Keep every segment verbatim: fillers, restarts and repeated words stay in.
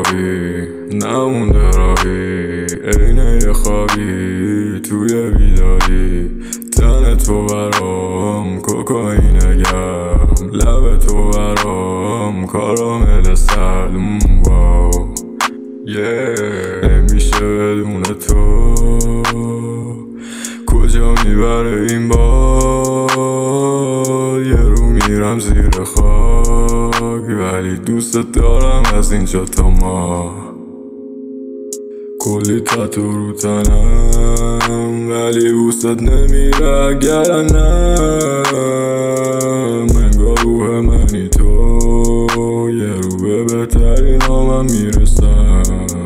راهی نمونده راهی عینه یه خوابی توی بیداری تن تو برام کوکائین گرم لب تو برام کارامل سرد واو yeah. نمیشه بدون تو کجا میبره این باد یه رو میرم زیر خاک ولی دوست دارم از اینجا تا ما کلی تاتو رو تنم ولی بوست نمیره اگر نه منگاه روح منی تو یه رو به بهترین آمم میرسم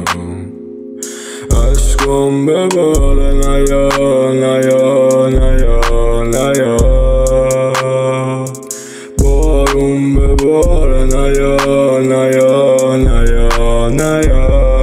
عشقم به بالا نیا نیا نیا نیا بارون به بار نیا نیا نیا نیا